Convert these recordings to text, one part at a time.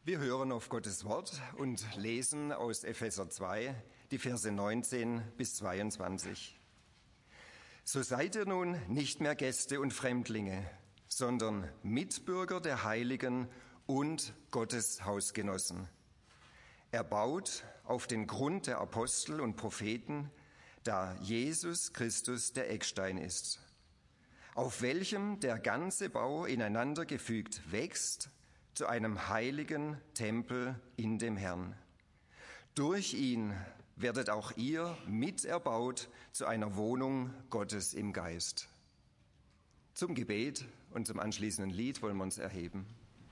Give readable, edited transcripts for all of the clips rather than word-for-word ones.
Wir hören auf Gottes Wort und lesen aus Epheser 2, die Verse 19 bis 22. So seid ihr nun nicht mehr Gäste und Fremdlinge, sondern Mitbürger der Heiligen und Gottes Hausgenossen. Erbaut auf den Grund der Apostel und Propheten, da Jesus Christus der Eckstein ist, auf welchem der ganze Bau ineinander gefügt wächst zu einem heiligen Tempel in dem Herrn. Durch ihn werdet auch ihr miterbaut zu einer Wohnung Gottes im Geist. Zum Gebet und zum anschließenden Lied wollen wir uns erheben.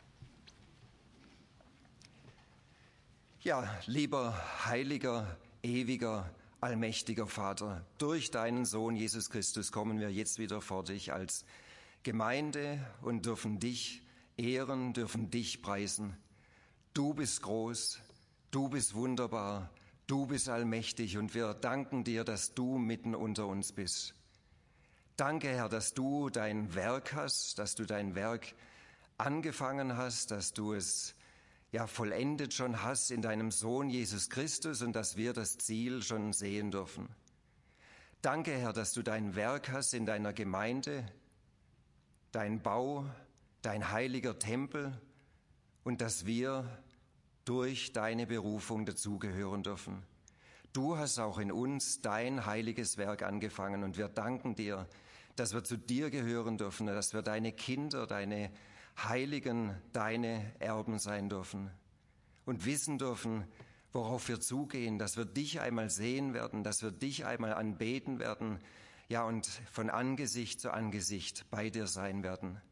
Ja, lieber, heiliger, ewiger, allmächtiger Vater, durch deinen Sohn Jesus Christus kommen wir jetzt wieder vor dich als Gemeinde und dürfen dich ehren, dürfen dich preisen. Du bist groß, du bist wunderbar, du bist allmächtig und wir danken dir, dass du mitten unter uns bist. Danke, Herr, dass du dein Werk hast, dass du dein Werk angefangen hast, dass du es vollendet schon hast in deinem Sohn Jesus Christus und dass wir das Ziel schon sehen dürfen. Danke, Herr, dass du dein Werk hast in deiner Gemeinde, dein Bau, dein heiliger Tempel und dass wir durch deine Berufung dazugehören dürfen. Du hast auch in uns dein heiliges Werk angefangen und wir danken dir, dass wir zu dir gehören dürfen, dass wir deine Kinder, deine Heiligen, deine Erben sein dürfen und wissen dürfen, worauf wir zugehen, dass wir dich einmal sehen werden, dass wir dich einmal anbeten werden, ja, und von Angesicht zu Angesicht bei dir sein werden.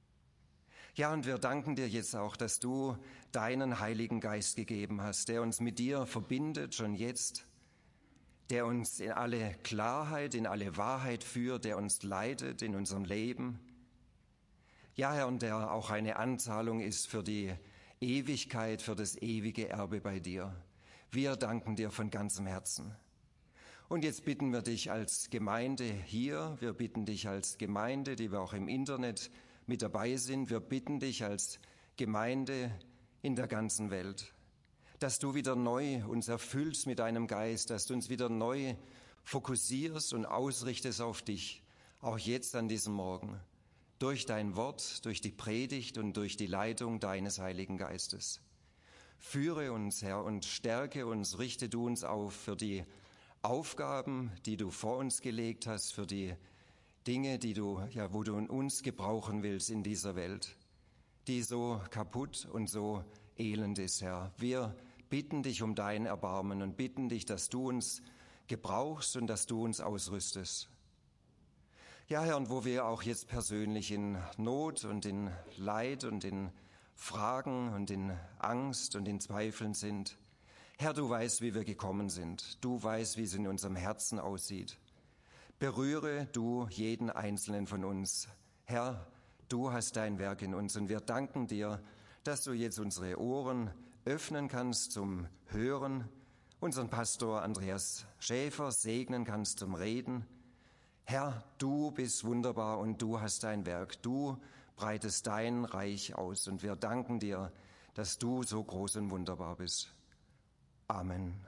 Ja, und wir danken dir jetzt auch, dass du deinen Heiligen Geist gegeben hast, der uns mit dir verbindet, schon jetzt, der uns in alle Klarheit, in alle Wahrheit führt, der uns leitet in unserem Leben. Ja, Herr, und der auch eine Anzahlung ist für die Ewigkeit, für das ewige Erbe bei dir. Wir danken dir von ganzem Herzen. Und jetzt bitten wir dich als Gemeinde hier, wir bitten dich als Gemeinde, die wir auch im Internet mit dabei sind. Wir bitten dich als Gemeinde in der ganzen Welt, dass du wieder neu uns erfüllst mit deinem Geist, dass du uns wieder neu fokussierst und ausrichtest auf dich, auch jetzt an diesem Morgen, durch dein Wort, durch die Predigt und durch die Leitung deines Heiligen Geistes. Führe uns, Herr, und stärke uns, richte du uns auf für die Aufgaben, die du vor uns gelegt hast, für die Dinge, wo du uns gebrauchen willst in dieser Welt, die so kaputt und so elend ist, Herr. Wir bitten dich um dein Erbarmen und bitten dich, dass du uns gebrauchst und dass du uns ausrüstest. Ja, Herr, und wo wir auch jetzt persönlich in Not und in Leid und in Fragen und in Angst und in Zweifeln sind, Herr, du weißt, wie wir gekommen sind. Du weißt, wie es in unserem Herzen aussieht. Berühre du jeden Einzelnen von uns. Herr, du hast dein Werk in uns und wir danken dir, dass du jetzt unsere Ohren öffnen kannst zum Hören, unseren Pastor Andreas Schäfer segnen kannst zum Reden. Herr, du bist wunderbar und du hast dein Werk. Du breitest dein Reich aus und wir danken dir, dass du so groß und wunderbar bist. Amen.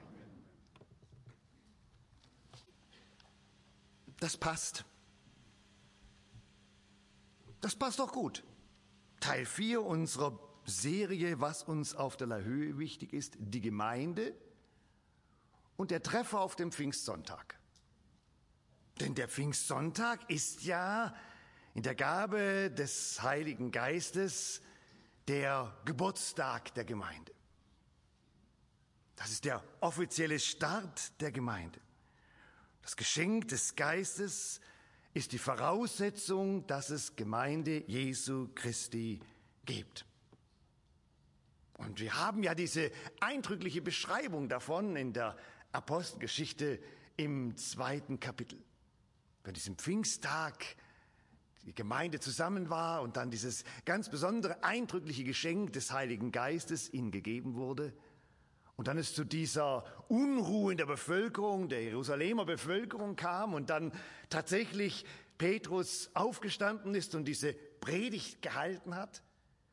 Das passt. Das passt doch gut. Teil 4 unserer Serie, was uns auf der Höhe wichtig ist, die Gemeinde und der Treffer auf dem Pfingstsonntag. Denn der Pfingstsonntag ist ja in der Gabe des Heiligen Geistes der Geburtstag der Gemeinde. Das ist der offizielle Start der Gemeinde. Das Geschenk des Geistes ist die Voraussetzung, dass es Gemeinde Jesu Christi gibt. Und wir haben ja diese eindrückliche Beschreibung davon in der Apostelgeschichte im 2. Kapitel. Bei diesem Pfingsttag die Gemeinde zusammen war und dann dieses ganz besondere, eindrückliche Geschenk des Heiligen Geistes ihnen gegeben wurde. Und dann es zu dieser Unruhe in der Bevölkerung, der Jerusalemer Bevölkerung kam und dann tatsächlich Petrus aufgestanden ist und diese Predigt gehalten hat.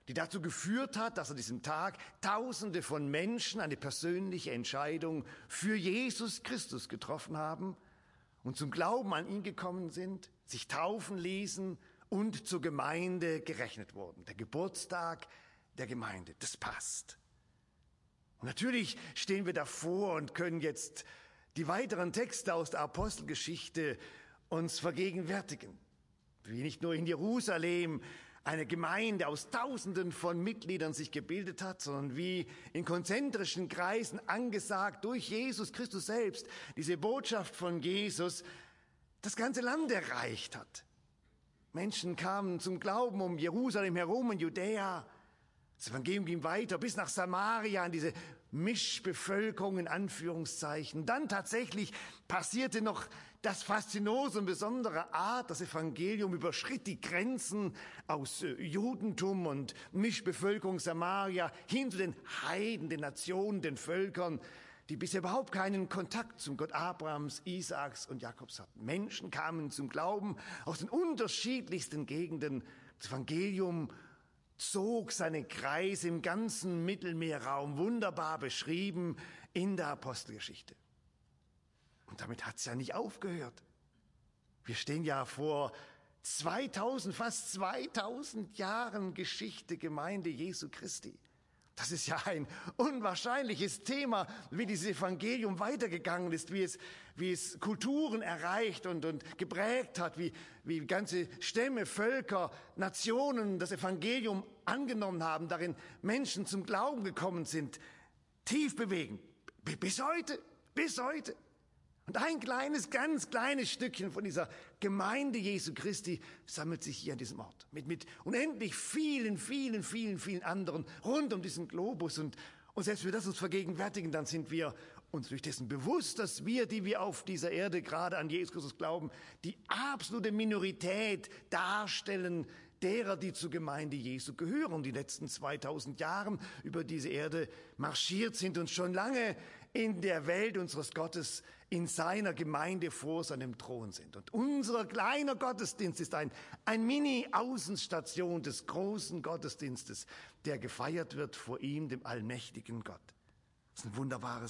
die dazu geführt hat, dass an diesem Tag Tausende von Menschen eine persönliche Entscheidung für Jesus Christus getroffen haben und zum Glauben an ihn gekommen sind, sich taufen ließen und zur Gemeinde gerechnet wurden. Der Geburtstag der Gemeinde, das passt. Und natürlich stehen wir davor und können jetzt die weiteren Texte aus der Apostelgeschichte uns vergegenwärtigen. Wie nicht nur in Jerusalem eine Gemeinde aus Tausenden von Mitgliedern sich gebildet hat, sondern wie in konzentrischen Kreisen angesagt durch Jesus Christus selbst diese Botschaft von Jesus das ganze Land erreicht hat. Menschen kamen zum Glauben um Jerusalem herum in Judäa. Das Evangelium ging weiter bis nach Samaria, in diese Mischbevölkerung in Anführungszeichen. Dann tatsächlich passierte noch das Faszinosum besonderer Art. Das Evangelium überschritt die Grenzen aus Judentum und Mischbevölkerung Samaria hin zu den Heiden, den Nationen, den Völkern, die bisher überhaupt keinen Kontakt zum Gott Abrahams, Isaaks und Jakobs hatten. Menschen kamen zum Glauben aus den unterschiedlichsten Gegenden. Das Evangelium zog seine Kreise im ganzen Mittelmeerraum, wunderbar beschrieben in der Apostelgeschichte. Und damit hat es ja nicht aufgehört. Wir stehen ja vor fast 2000 Jahren Geschichte, Gemeinde Jesu Christi. Das ist ja ein unwahrscheinliches Thema, wie dieses Evangelium weitergegangen ist, wie es Kulturen erreicht und geprägt hat, wie ganze Stämme, Völker, Nationen das Evangelium angenommen haben, darin Menschen zum Glauben gekommen sind. Tief bewegend. Bis heute. Und ein ganz kleines Stückchen von dieser Gemeinde Jesu Christi sammelt sich hier an diesem Ort. Mit unendlich vielen anderen rund um diesen Globus. Und selbst wenn wir das uns vergegenwärtigen, dann sind wir uns durch dessen bewusst, dass die wir auf dieser Erde gerade an Jesus Christus glauben, die absolute Minorität darstellen derer, die zur Gemeinde Jesu gehören, die letzten 2000 Jahre über diese Erde marschiert sind und schon lange in der Welt unseres Gottes, in seiner Gemeinde vor seinem Thron sind. Und unser kleiner Gottesdienst ist ein Mini-Außenstation des großen Gottesdienstes, der gefeiert wird vor ihm, dem allmächtigen Gott. Das ist ein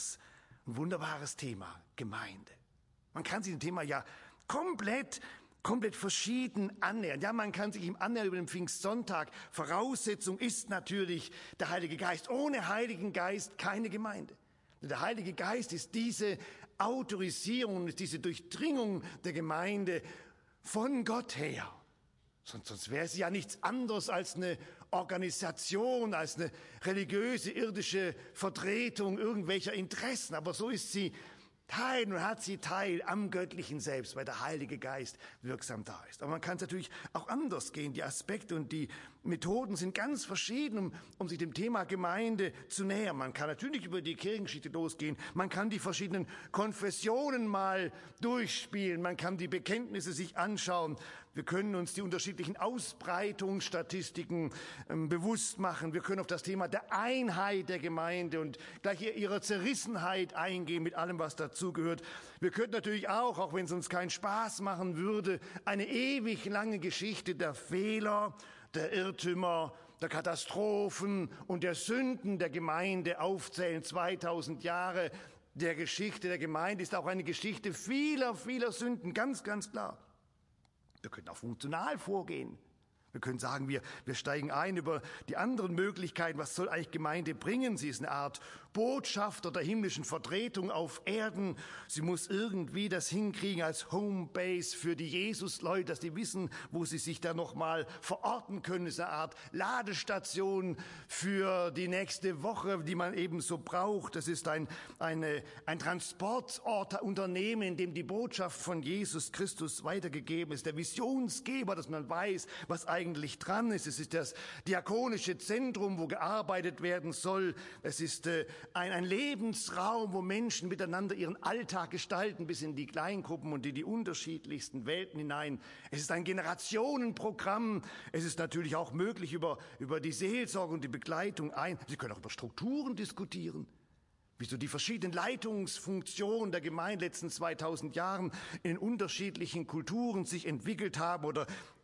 wunderbares Thema, Gemeinde. Man kann sich dem Thema ja komplett verschieden annähern. Ja, man kann sich ihm annähern über den Pfingstsonntag. Voraussetzung ist natürlich der Heilige Geist. Ohne Heiligen Geist keine Gemeinde. Der Heilige Geist ist diese Autorisierung, ist diese Durchdringung der Gemeinde von Gott her. Sonst wäre sie ja nichts anderes als eine Organisation, als eine religiöse, irdische Vertretung irgendwelcher Interessen. Aber so ist sie Teil und hat sie Teil am Göttlichen Selbst, weil der Heilige Geist wirksam da ist. Aber man kann es natürlich auch anders gehen. Die Aspekte und die Methoden sind ganz verschieden, um sich dem Thema Gemeinde zu nähern. Man kann natürlich über die Kirchengeschichte losgehen. Man kann die verschiedenen Konfessionen mal durchspielen. Man kann die Bekenntnisse sich anschauen. Wir können uns die unterschiedlichen Ausbreitungsstatistiken bewusst machen. Wir können auf das Thema der Einheit der Gemeinde und gleich ihrer Zerrissenheit eingehen mit allem, was dazugehört. Wir könnten natürlich auch wenn es uns keinen Spaß machen würde, eine ewig lange Geschichte der Fehler, der Irrtümer, der Katastrophen und der Sünden der Gemeinde aufzählen. 2000 Jahre der Geschichte der Gemeinde ist auch eine Geschichte vieler Sünden, ganz klar. Wir können auch funktional vorgehen. Wir können sagen, wir steigen ein über die anderen Möglichkeiten. Was soll eigentlich Gemeinde bringen? Sie ist eine Art Botschafter der himmlischen Vertretung auf Erden. Sie muss irgendwie das hinkriegen als Homebase für die Jesus-Leute, dass die wissen, wo sie sich da nochmal verorten können. Es ist eine Art Ladestation für die nächste Woche, die man eben so braucht. Das ist ein Transportort, Unternehmen, in dem die Botschaft von Jesus Christus weitergegeben ist. Der Visionsgeber, dass man weiß, was eigentlich dran ist. Es ist das diakonische Zentrum, wo gearbeitet werden soll. Es ist ein Lebensraum, wo Menschen miteinander ihren Alltag gestalten, bis in die Kleingruppen und in die unterschiedlichsten Welten hinein. Es ist ein Generationenprogramm. Es ist natürlich auch möglich, über die Seelsorge und die Begleitung Sie können auch über Strukturen diskutieren. Wieso die verschiedenen Leitungsfunktionen der Gemeinde in den letzten 2000 Jahren in unterschiedlichen Kulturen sich entwickelt haben oder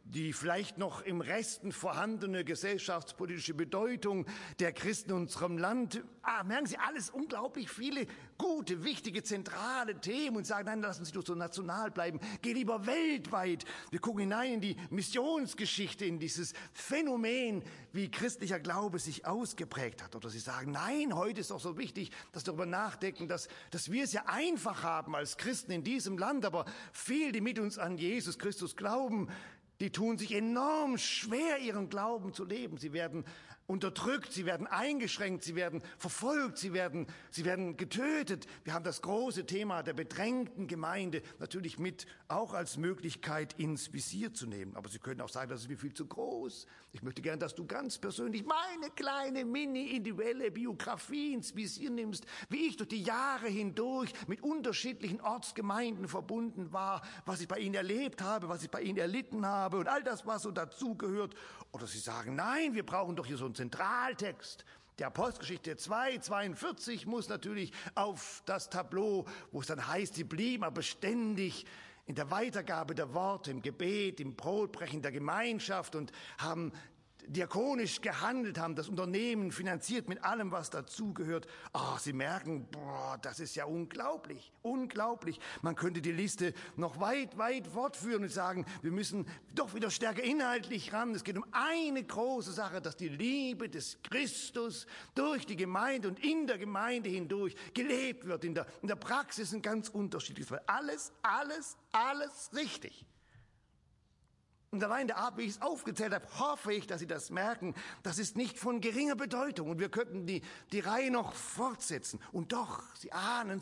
die vielleicht noch im Resten vorhandene gesellschaftspolitische Bedeutung der Christen in unserem Land. Merken Sie, alles unglaublich viele gute, wichtige, zentrale Themen und sagen, nein, lassen Sie doch so national bleiben, geh lieber weltweit. Wir gucken hinein in die Missionsgeschichte, in dieses Phänomen, wie christlicher Glaube sich ausgeprägt hat. Oder Sie sagen, nein, heute ist auch so wichtig, dass wir darüber nachdenken, dass wir es ja einfach haben als Christen in diesem Land, aber viele, die mit uns an Jesus Christus glauben, die tun sich enorm schwer, ihren Glauben zu leben. Sie werden unterdrückt, sie werden eingeschränkt, sie werden verfolgt, sie werden getötet. Wir haben das große Thema der bedrängten Gemeinde natürlich mit auch als Möglichkeit ins Visier zu nehmen. Aber Sie können auch sagen, das ist mir viel zu groß. Ich möchte gerne, dass du ganz persönlich meine kleine, mini-individuelle Biografie ins Visier nimmst, wie ich durch die Jahre hindurch mit unterschiedlichen Ortsgemeinden verbunden war, was ich bei ihnen erlebt habe, was ich bei ihnen erlitten habe und all das, was so dazugehört. Oder Sie sagen, nein, wir brauchen doch hier so einen Zentraltext. Der Apostelgeschichte 2,42 muss natürlich auf das Tableau, wo es dann heißt, sie blieben aber beständig in der Weitergabe der Worte, im Gebet, im Brotbrechen der Gemeinschaft und haben diakonisch gehandelt, haben das Unternehmen finanziert mit allem, was dazugehört. Sie merken, das ist ja unglaublich, unglaublich. Man könnte die Liste noch weit, weit fortführen und sagen, wir müssen doch wieder stärker inhaltlich ran. Es geht um eine große Sache, dass die Liebe des Christus durch die Gemeinde und in der Gemeinde hindurch gelebt wird. In der Praxis sind ganz unterschiedlich. Alles richtig. Und allein der Art, wie ich es aufgezählt habe, hoffe ich, dass Sie das merken. Das ist nicht von geringer Bedeutung. Und wir könnten die Reihe noch fortsetzen. Und doch, Sie ahnen,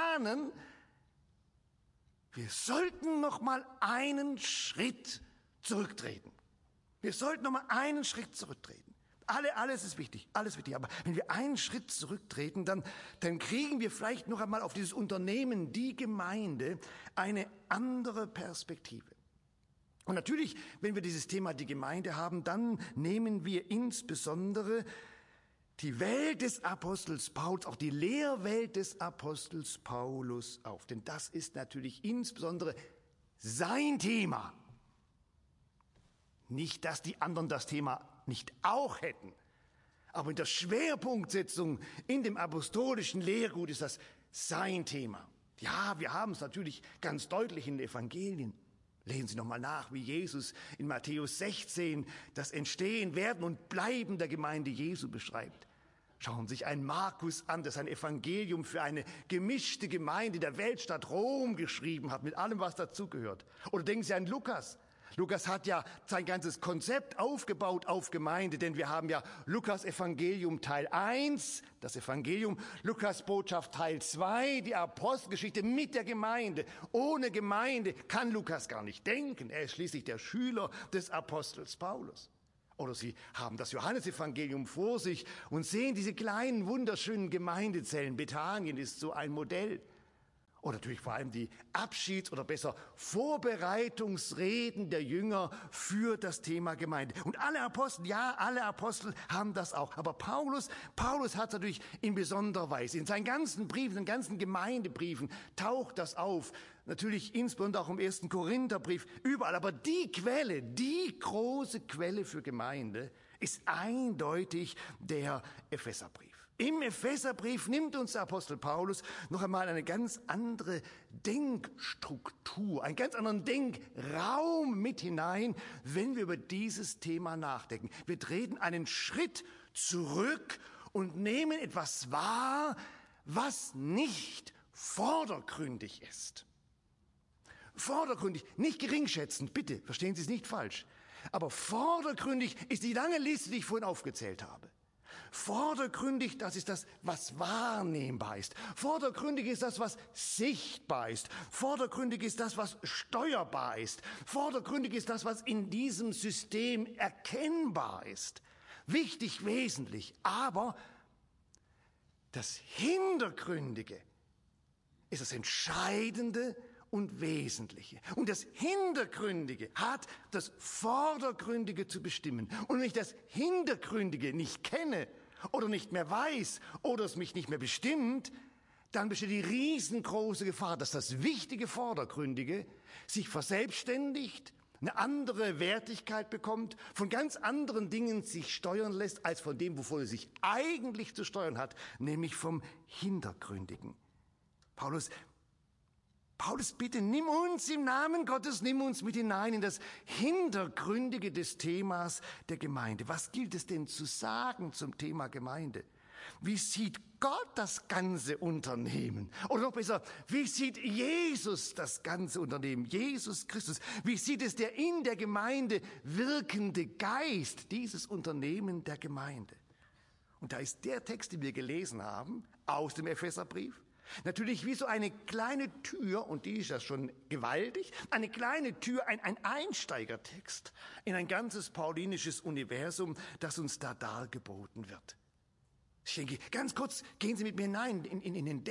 wir sollten noch mal einen Schritt zurücktreten. Alles ist wichtig, alles wichtig. Aber wenn wir einen Schritt zurücktreten, dann kriegen wir vielleicht noch einmal auf dieses Unternehmen, die Gemeinde, eine andere Perspektive. Und natürlich, wenn wir dieses Thema die Gemeinde haben, dann nehmen wir insbesondere die Welt des Apostels Paulus, auch die Lehrwelt des Apostels Paulus auf. Denn das ist natürlich insbesondere sein Thema. Nicht, dass die anderen das Thema nicht auch hätten. Aber in der Schwerpunktsetzung in dem apostolischen Lehrgut ist das sein Thema. Ja, wir haben es natürlich ganz deutlich in den Evangelien. Lesen Sie nochmal nach, wie Jesus in Matthäus 16 das Entstehen, Werden und Bleiben der Gemeinde Jesu beschreibt. Schauen Sie sich einen Markus an, der sein Evangelium für eine gemischte Gemeinde der Weltstadt Rom geschrieben hat, mit allem, was dazugehört. Oder denken Sie an Lukas. Lukas hat ja sein ganzes Konzept aufgebaut auf Gemeinde, denn wir haben ja Lukas Evangelium Teil 1, das Evangelium, Lukas Botschaft Teil 2, die Apostelgeschichte mit der Gemeinde. Ohne Gemeinde kann Lukas gar nicht denken. Er ist schließlich der Schüler des Apostels Paulus. Oder Sie haben das Johannesevangelium vor sich und sehen diese kleinen, wunderschönen Gemeindezellen. Bethanien ist so ein Modell. Oder natürlich vor allem die Abschieds- oder besser Vorbereitungsreden der Jünger für das Thema Gemeinde. Und alle Apostel haben das auch. Aber Paulus hat natürlich in besonderer Weise, in seinen ganzen Briefen, in den ganzen Gemeindebriefen taucht das auf. Natürlich insbesondere auch im 1. Korintherbrief, überall. Aber die Quelle, die große Quelle für Gemeinde ist eindeutig der Epheserbrief. Im Epheserbrief nimmt uns der Apostel Paulus noch einmal eine ganz andere Denkstruktur, einen ganz anderen Denkraum mit hinein, wenn wir über dieses Thema nachdenken. Wir treten einen Schritt zurück und nehmen etwas wahr, was nicht vordergründig ist. Vordergründig, nicht geringschätzend, bitte, verstehen Sie es nicht falsch. Aber vordergründig ist die lange Liste, die ich vorhin aufgezählt habe. Vordergründig, das ist das, was wahrnehmbar ist. Vordergründig ist das, was sichtbar ist. Vordergründig ist das, was steuerbar ist. Vordergründig ist das, was in diesem System erkennbar ist. Wichtig, wesentlich. Aber das Hintergründige ist das Entscheidende und Wesentliche. Und das Hintergründige hat das Vordergründige zu bestimmen. Und wenn ich das Hintergründige nicht kenne oder nicht mehr weiß oder es mich nicht mehr bestimmt, dann besteht die riesengroße Gefahr, dass das wichtige Vordergründige sich verselbstständigt, eine andere Wertigkeit bekommt, von ganz anderen Dingen sich steuern lässt, als von dem, wovon er sich eigentlich zu steuern hat, nämlich vom Hintergründigen. Paulus, bitte nimm uns im Namen Gottes, nimm uns mit hinein in das Hintergründige des Themas der Gemeinde. Was gilt es denn zu sagen zum Thema Gemeinde? Wie sieht Gott das ganze Unternehmen? Oder noch besser, wie sieht Jesus das ganze Unternehmen? Jesus Christus. Wie sieht es der in der Gemeinde wirkende Geist, dieses Unternehmen der Gemeinde? Und da ist der Text, den wir gelesen haben, aus dem Epheserbrief, natürlich wie so eine kleine Tür, und die ist ja schon gewaltig, eine kleine Tür, ein Einsteigertext in ein ganzes paulinisches Universum, das uns da dargeboten wird. Ich denke, ganz kurz, gehen Sie mit mir hinein in den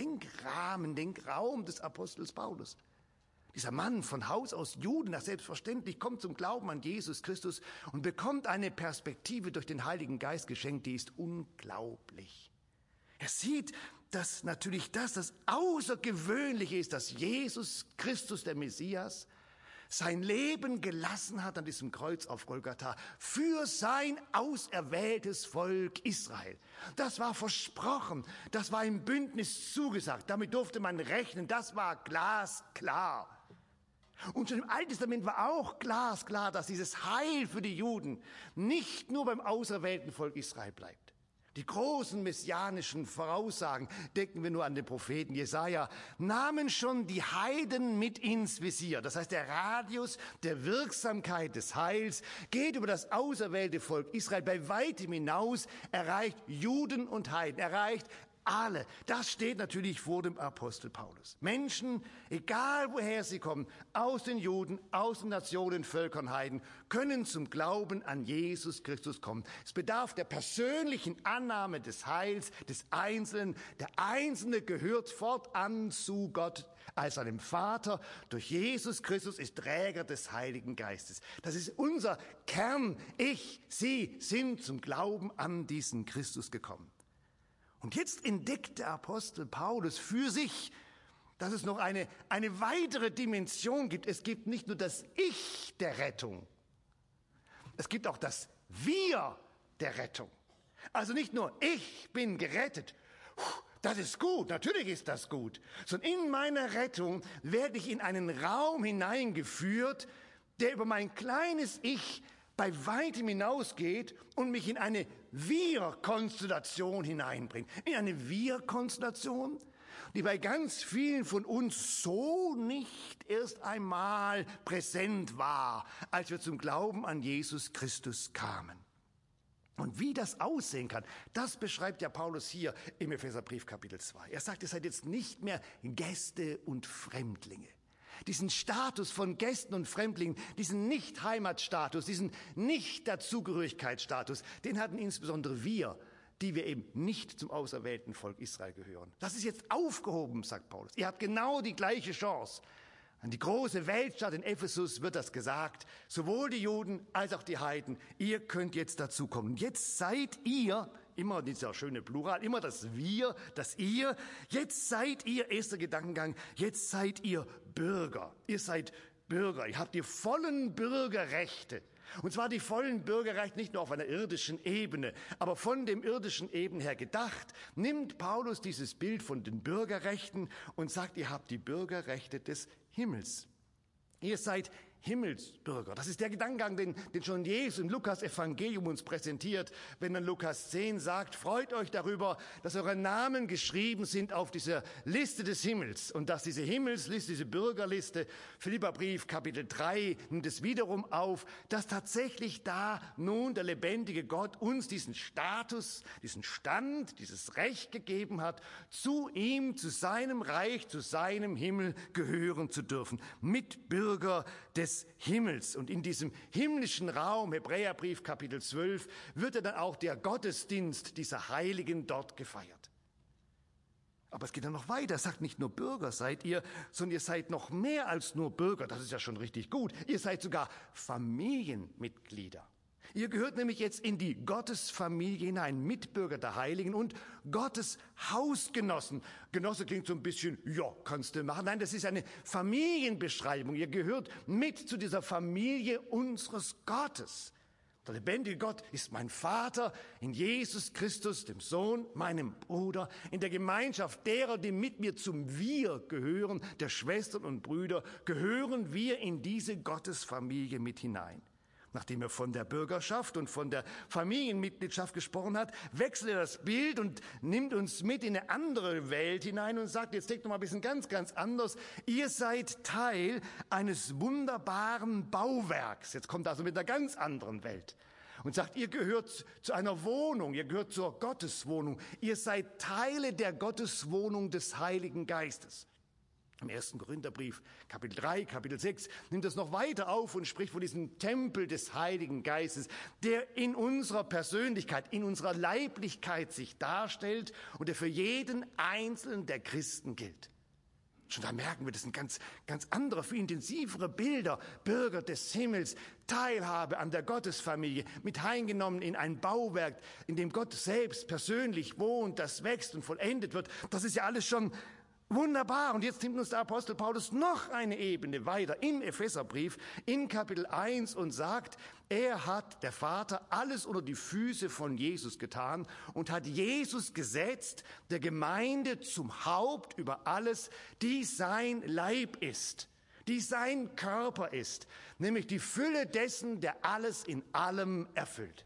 Denkraum des Apostels Paulus. Dieser Mann von Haus aus Juden, das selbstverständlich, kommt zum Glauben an Jesus Christus und bekommt eine Perspektive durch den Heiligen Geist geschenkt, die ist unglaublich. Er sieht, dass natürlich das Außergewöhnliche ist, dass Jesus Christus, der Messias, sein Leben gelassen hat an diesem Kreuz auf Golgatha für sein auserwähltes Volk Israel. Das war versprochen, das war im Bündnis zugesagt, damit durfte man rechnen, das war glasklar. Und schon im Alten Testament war auch glasklar, dass dieses Heil für die Juden nicht nur beim auserwählten Volk Israel bleibt. Die großen messianischen Voraussagen, denken wir nur an den Propheten Jesaja, nahmen schon die Heiden mit ins Visier. Das heißt, der Radius der Wirksamkeit des Heils geht über das auserwählte Volk Israel bei weitem hinaus, erreicht Juden und Heiden, erreicht alle. Das steht natürlich vor dem Apostel Paulus. Menschen, egal woher sie kommen, aus den Juden, aus den Nationen, Völkern, Heiden, können zum Glauben an Jesus Christus kommen. Es bedarf der persönlichen Annahme des Heils des Einzelnen. Der Einzelne gehört fortan zu Gott als seinem Vater. Durch Jesus Christus ist Träger des Heiligen Geistes. Das ist unser Kern. Ich, Sie sind zum Glauben an diesen Christus gekommen. Und jetzt entdeckt der Apostel Paulus für sich, dass es noch eine weitere Dimension gibt. Es gibt nicht nur das Ich der Rettung, es gibt auch das Wir der Rettung. Also nicht nur ich bin gerettet, das ist gut, natürlich ist das gut, sondern in meiner Rettung werde ich in einen Raum hineingeführt, der über mein kleines Ich bei weitem hinausgeht und mich in eine Wir-Konstellation hineinbringt. In eine Wir-Konstellation, die bei ganz vielen von uns so nicht erst einmal präsent war, als wir zum Glauben an Jesus Christus kamen. Und wie das aussehen kann, das beschreibt ja Paulus hier im Epheserbrief Kapitel 2. Er sagt, ihr seid jetzt nicht mehr Gäste und Fremdlinge. Diesen Status von Gästen und Fremdlingen, diesen Nicht-Heimatstatus, diesen Nicht-Dazugehörigkeitsstatus, den hatten insbesondere wir, die wir eben nicht zum auserwählten Volk Israel gehören. Das ist jetzt aufgehoben, sagt Paulus. Ihr habt genau die gleiche Chance. An die große Weltstadt in Ephesus wird das gesagt, sowohl die Juden als auch die Heiden, ihr könnt jetzt dazukommen. Jetzt seid ihr, immer dieser schöne Plural, immer das Wir, das Ihr, jetzt seid ihr, erster Gedankengang, jetzt seid ihr Bürger. Ihr seid Bürger, ihr habt die vollen Bürgerrechte. Und zwar die vollen Bürgerrechte nicht nur auf einer irdischen Ebene, aber von dem irdischen Ebene her gedacht, nimmt Paulus dieses Bild von den Bürgerrechten und sagt, ihr habt die Bürgerrechte des Himmels. Ihr seid Himmelsbürger. Das ist der Gedankengang, den schon Jesus im Lukas-Evangelium uns präsentiert, wenn dann Lukas 10 sagt, freut euch darüber, dass eure Namen geschrieben sind auf dieser Liste des Himmels und dass diese Himmelsliste, diese Bürgerliste, Philipperbrief Kapitel 3 nimmt es wiederum auf, dass tatsächlich da nun der lebendige Gott uns diesen Status, diesen Stand, dieses Recht gegeben hat, zu ihm, zu seinem Reich, zu seinem Himmel gehören zu dürfen, Mitbürger des Himmels. Und in diesem himmlischen Raum, Hebräerbrief Kapitel 12, wird dann auch der Gottesdienst dieser Heiligen dort gefeiert. Aber es geht dann noch weiter. Es sagt nicht nur Bürger seid ihr, sondern ihr seid noch mehr als nur Bürger. Das ist ja schon richtig gut. Ihr seid sogar Familienmitglieder. Ihr gehört nämlich jetzt in die Gottesfamilie hinein, Mitbürger der Heiligen und Gottes Hausgenossen. Genosse klingt so ein bisschen, ja, kannst du machen. Nein, das ist eine Familienbeschreibung. Ihr gehört mit zu dieser Familie unseres Gottes. Der lebendige Gott ist mein Vater in Jesus Christus, dem Sohn, meinem Bruder, in der Gemeinschaft derer, die mit mir zum Wir gehören, der Schwestern und Brüder, gehören wir in diese Gottesfamilie mit hinein. Nachdem er von der Bürgerschaft und von der Familienmitgliedschaft gesprochen hat, wechselt er das Bild und nimmt uns mit in eine andere Welt hinein und sagt, jetzt denkt noch mal ein bisschen ganz, ganz anders. Ihr seid Teil eines wunderbaren Bauwerks. Jetzt kommt also mit einer ganz anderen Welt. Und sagt, ihr gehört zu einer Wohnung, ihr gehört zur Gotteswohnung. Ihr seid Teile der Gotteswohnung des Heiligen Geistes. Im 1. Korintherbrief, Kapitel 3, Kapitel 6, nimmt das noch weiter auf und spricht von diesem Tempel des Heiligen Geistes, der in unserer Persönlichkeit, in unserer Leiblichkeit sich darstellt und der für jeden Einzelnen der Christen gilt. Schon da merken wir, das sind ganz andere, viel intensivere Bilder. Bürger des Himmels, Teilhabe an der Gottesfamilie, mit hineingenommen in ein Bauwerk, in dem Gott selbst persönlich wohnt, das wächst und vollendet wird. Das ist ja alles schon wunderbar. Und jetzt nimmt uns der Apostel Paulus noch eine Ebene weiter im Epheserbrief in Kapitel 1 und sagt, er hat, der Vater, alles unter die Füße von Jesus getan und hat Jesus gesetzt, der Gemeinde zum Haupt über alles, die sein Leib ist, die sein Körper ist, nämlich die Fülle dessen, der alles in allem erfüllt.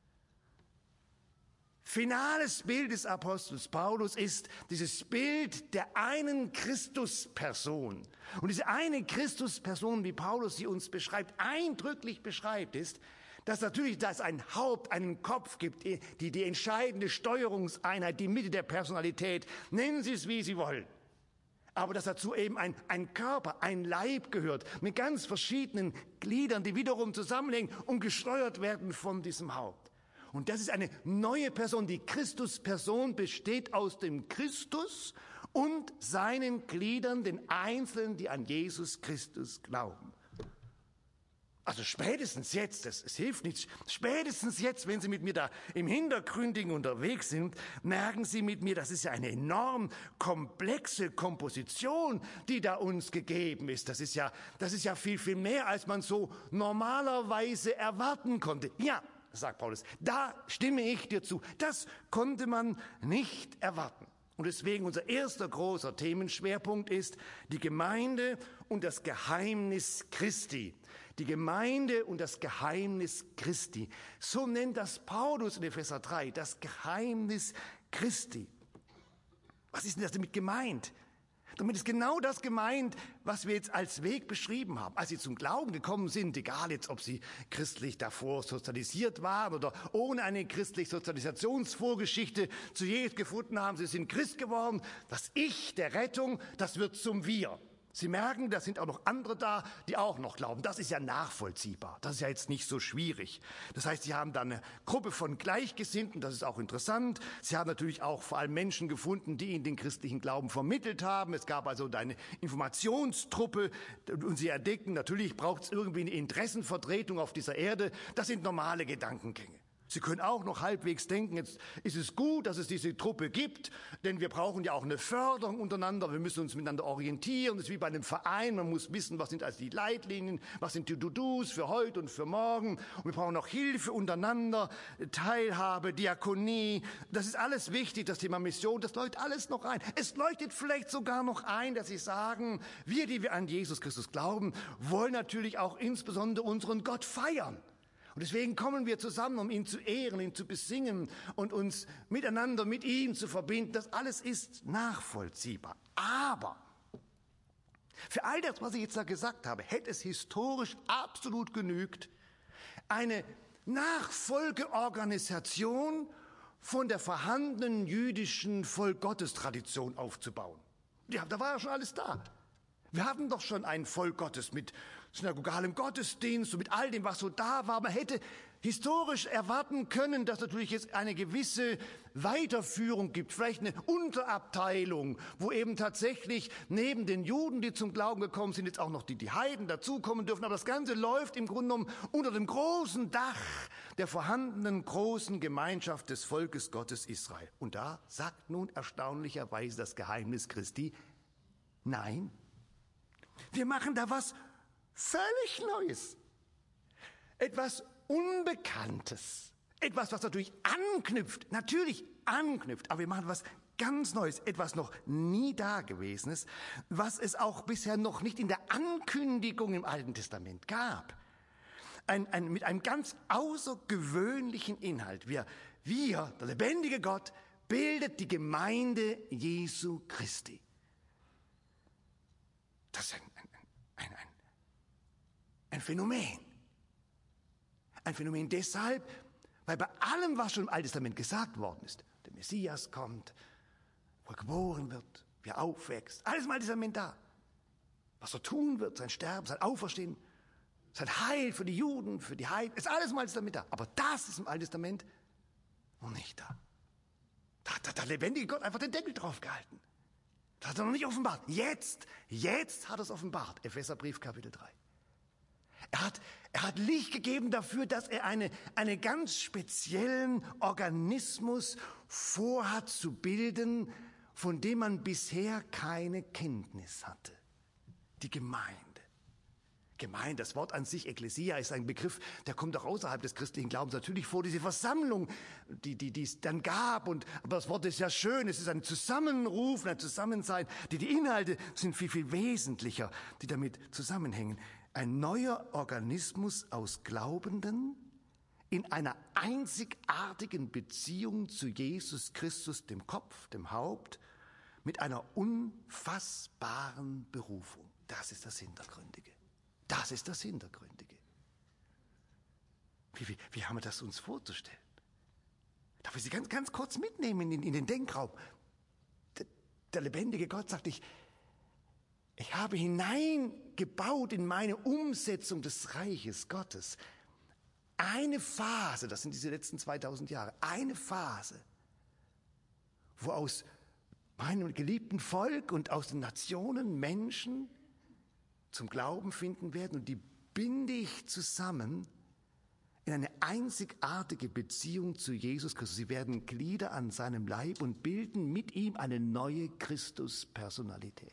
Finales Bild des Apostels Paulus ist dieses Bild der einen Christusperson. Und diese eine Christusperson, wie Paulus sie uns beschreibt, eindrücklich beschreibt, ist, dass natürlich das ein Haupt, einen Kopf gibt, die entscheidende Steuerungseinheit, die Mitte der Personalität. Nennen Sie es, wie Sie wollen. Aber dass dazu eben ein Körper, ein Leib gehört, mit ganz verschiedenen Gliedern, die wiederum zusammenhängen und gesteuert werden von diesem Haupt. Und das ist eine neue Person. Die Christusperson besteht aus dem Christus und seinen Gliedern, den Einzelnen, die an Jesus Christus glauben. Also spätestens jetzt, es hilft nichts, spätestens jetzt, wenn Sie mit mir da im Hintergründigen unterwegs sind, merken Sie mit mir, das ist ja eine enorm komplexe Komposition, die da uns gegeben ist. Das ist ja viel, viel mehr, als man so normalerweise erwarten konnte. Ja, sagt Paulus, da stimme ich dir zu. Das konnte man nicht erwarten. Und deswegen unser erster großer Themenschwerpunkt ist die Gemeinde und das Geheimnis Christi. Die Gemeinde und das Geheimnis Christi. So nennt das Paulus in Epheser 3, das Geheimnis Christi. Was ist denn das damit gemeint? Damit ist genau das gemeint, was wir jetzt als Weg beschrieben haben. Als sie zum Glauben gekommen sind, egal jetzt, ob sie christlich davor sozialisiert waren oder ohne eine christliche Sozialisationsvorgeschichte zu Jesus gefunden haben, sie sind Christ geworden. Das Ich der Rettung, das wird zum Wir. Sie merken, da sind auch noch andere da, die auch noch glauben. Das ist ja nachvollziehbar. Das ist ja jetzt nicht so schwierig. Das heißt, Sie haben da eine Gruppe von Gleichgesinnten, das ist auch interessant. Sie haben natürlich auch vor allem Menschen gefunden, die ihnen den christlichen Glauben vermittelt haben. Es gab also eine Informationstruppe und Sie entdecken, natürlich braucht es irgendwie eine Interessenvertretung auf dieser Erde. Das sind normale Gedankengänge. Sie können auch noch halbwegs denken, jetzt ist es gut, dass es diese Truppe gibt, denn wir brauchen ja auch eine Förderung untereinander, wir müssen uns miteinander orientieren, das ist wie bei einem Verein, man muss wissen, was sind also die Leitlinien, was sind die To-Dos für heute und für morgen und wir brauchen auch Hilfe untereinander, Teilhabe, Diakonie, das ist alles wichtig, das Thema Mission, das leuchtet alles noch ein. Es leuchtet vielleicht sogar noch ein, dass Sie sagen, wir, die wir an Jesus Christus glauben, wollen natürlich auch insbesondere unseren Gott feiern. Und deswegen kommen wir zusammen, um ihn zu ehren, ihn zu besingen und uns miteinander mit ihm zu verbinden. Das alles ist nachvollziehbar. Aber für all das, was ich jetzt da gesagt habe, hätte es historisch absolut genügt, eine Nachfolgeorganisation von der vorhandenen jüdischen Volk-Gottes-Tradition aufzubauen. Ja, da war ja schon alles da. Wir hatten doch schon ein Volk Gottes mit synagogalem Gottesdienst und mit all dem, was so da war. Man hätte historisch erwarten können, dass natürlich jetzt eine gewisse Weiterführung gibt, vielleicht eine Unterabteilung, wo eben tatsächlich neben den Juden, die zum Glauben gekommen sind, jetzt auch noch die Heiden dazukommen dürfen. Aber das Ganze läuft im Grunde genommen unter dem großen Dach der vorhandenen großen Gemeinschaft des Volkes Gottes Israel. Und da sagt nun erstaunlicherweise das Geheimnis Christi, nein, wir machen da was völlig Neues. Etwas Unbekanntes. Etwas, was natürlich anknüpft, aber wir machen was ganz Neues, etwas noch nie Dagewesenes, was es auch bisher noch nicht in der Ankündigung im Alten Testament gab. Mit einem ganz außergewöhnlichen Inhalt. Wir, der lebendige Gott, bildet die Gemeinde Jesu Christi. Das ist ein Phänomen. Ein Phänomen deshalb, weil bei allem, was schon im Alten Testament gesagt worden ist, der Messias kommt, wo er geboren wird, wie er aufwächst, alles im Alten Testament da. Was er tun wird, sein Sterben, sein Auferstehen, sein Heil für die Juden, für die Heiden, ist alles im Alten Testament da. Aber das ist im Alten Testament noch nicht da. Da hat der lebendige Gott einfach den Deckel drauf gehalten. Das hat er noch nicht offenbart. Jetzt hat er es offenbart. Epheserbrief, Kapitel 3. Er hat Licht gegeben dafür, dass er einen ganz speziellen Organismus vorhat zu bilden, von dem man bisher keine Kenntnis hatte. Die Gemeinde. Gemeinde, das Wort an sich, Ekklesia, ist ein Begriff, der kommt auch außerhalb des christlichen Glaubens natürlich vor. Diese Versammlung, die es dann gab. Aber das Wort ist ja schön, es ist ein Zusammenruf, ein Zusammensein. Die Inhalte sind viel, viel wesentlicher, die damit zusammenhängen. Ein neuer Organismus aus Glaubenden in einer einzigartigen Beziehung zu Jesus Christus, dem Kopf, dem Haupt, mit einer unfassbaren Berufung. Das ist das Hintergründige. Das ist das Hintergründige. Wie haben wir das uns vorzustellen? Darf ich Sie ganz kurz mitnehmen in den Denkraum? Der lebendige Gott sagt, ich habe hineingebaut in meine Umsetzung des Reiches Gottes eine Phase, das sind diese letzten 2000 Jahre, eine Phase, wo aus meinem geliebten Volk und aus den Nationen Menschen zum Glauben finden werden, und die binde ich zusammen in eine einzigartige Beziehung zu Jesus Christus. Sie werden Glieder an seinem Leib und bilden mit ihm eine neue Christus-Personalität.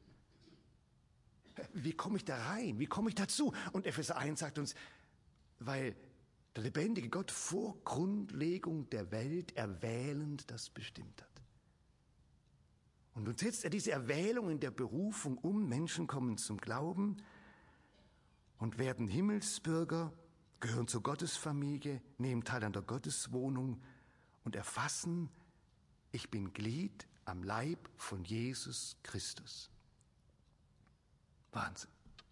Wie komme ich da rein? Wie komme ich dazu? Und Epheser 1 sagt uns, weil der lebendige Gott vor Grundlegung der Welt erwählend das bestimmt hat. Und nun setzt er diese Erwählung in der Berufung um. Menschen kommen zum Glauben und werden Himmelsbürger, gehören zur Gottesfamilie, nehmen teil an der Gotteswohnung und erfassen, ich bin Glied am Leib von Jesus Christus. Wahnsinn.